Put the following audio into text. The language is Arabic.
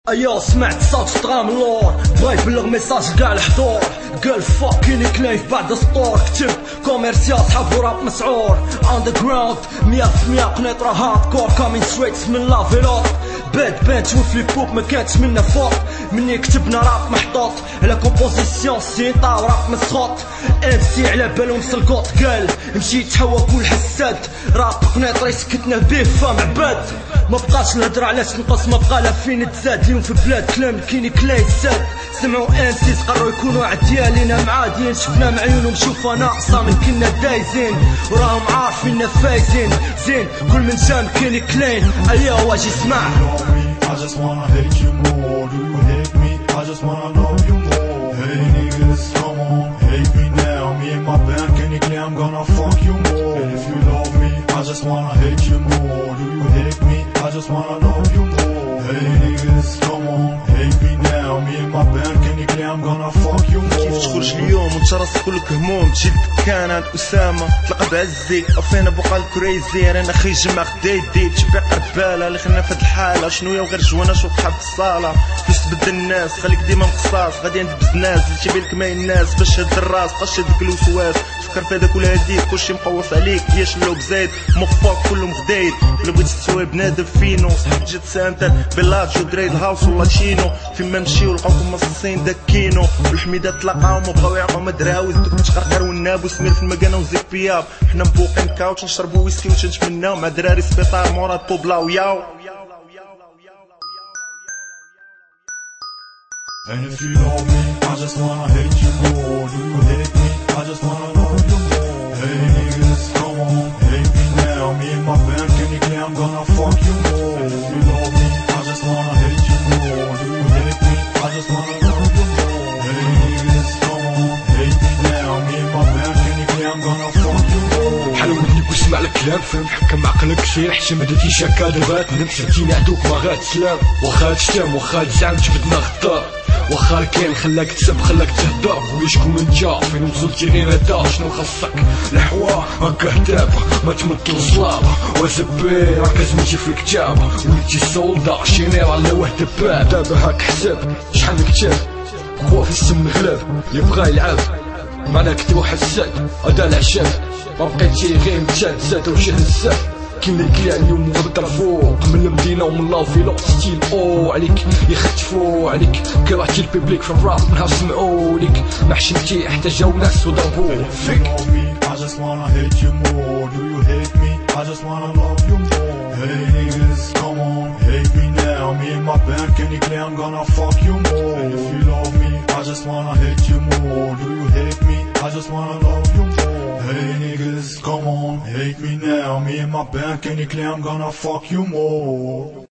ايا سمعت صوت طرام لور بغا يبلغ ميساج كاع الحضور قال فاكيني كلايف بعد سطور كتب كوميرسيال صحاب وراب مسعور اندرغراوند 100% قنيطرة هاردكور كامين ستريت من لافيلوت باد بان تشوف لي بوب ما كانتش منا فوق مني كتبنا راب محطوط على كومبوزيسيون سينطا وراب مسخوط ام سي على بالو مسلقوط قال مشي تحوى كل حساد راب قنيطري سكتنا بيه فام عباد ما بقاش نهضر على تنقص ما بقى لا فين تزاد اليوم في البلاد كلام كيني كلاي ساد سمعوا انسيس قرروا يكونوا عديالينا معادين شفنا معيونهم شوفا ناقصة من كنا دايزين وراهم عارفيننا فايزين زين كل من شام كيني كلين ايا واجي اسمع I just wanna hate you more. Do you hate me? I just wanna love you more. Hey niggas, come on, hate me now. Me and my band, can you clear? I'm gonna fuck you more. And if you love me, I just wanna hate you more. Do you hate me? I just wanna love you more. Hey niggas, come on, hate me now. Me and my band, can you clear? I'm gonna fuck you more. كيف تخرج اليوم وانت راسك كلك هموم تجي للدكان عند اسامه تلقى بعزيك افينا بوقا الكريزي انا اخي جمع خدايدي تشبع قرباله اللي خلينا في هاد الحاله شنويا وغير جوانا شوف حاب في الصاله فاش تبدل الناس خليك ديما مقصاص غادي عند بزناس اللي تيبان لك ما الناس باش هد الراس بقاش هذيك الوسواس تفكر في هذاك ولا هذيك كلشي مقوص عليك هي شلو بزايد مفاك كلهم غدايد ولا بغيت تسوي بنادم فينو صحاب جات سانتا بيلاجو دريد هاوس ولا تشينو فين ما نمشيو لقاوكم مصاصين داكينو والحميدات تلاقاهم وبقاو يعقو مدراوي دوك تقرقر والناب وسمير في المكانه وزيك بياب حنا مبوقين كاوتش نشربو ويسكي وتنتمناو مع دراري سبيطار مورا طوبلاو ياو. And if you love me, I just wanna hate you more. Do you hate me? I just wanna love you more. Hey niggas, come on, hate me now. Me and my band, can you clear? I'm gonna fuck you more. And if you love me, I just wanna hate you more. Do you hate me? I just wanna love you more. Hey niggas, come on, hate me now. Me and my band, can you clear? I'm gonna fuck you more. حلو منك واسمع الكلام فهم حكم عقلك سير حشم هداتي شاكا دابات نمشي تيني عدوك ما غاتسلام واخا تشتم واخا تزعم جبدنا غدار واخا الكاين خلاك تسب خلاك تهدر قولي شكون انت فين وصلتي غير هدا شنو خاصك الحوا هكا هدابة ما تمثل صلابة وزبي راك زميتي في الكتابة وليتي سولدا جينيرال لا وحدة باب دابا هاك حساب شحال نكتب خوا في السم غلاب يبغى يلعب معنا كتبو حساد هدا العشاب ما بقيتي غير متشاد زاد وشي هزاب كاين اللي كلي اليوم غدر فوق من المدينه ومن لافيلو ستيل او عليك يختفوا عليك كرهتي البيبليك في الراب منها سمعوا ليك ما حشمتي حتى جاو ناس وضربوا فيك. I just wanna hate you more. Do you hate me? I just wanna love you more. Hey niggas, come on, hate me now. Me and my band, can you clear? I'm gonna fuck you more. And if you love me, I just wanna hate you more. Do you hate me? I just wanna love you more. Hey niggas, come on, hate me now. Me and my band, can you clear? I'm gonna fuck you more.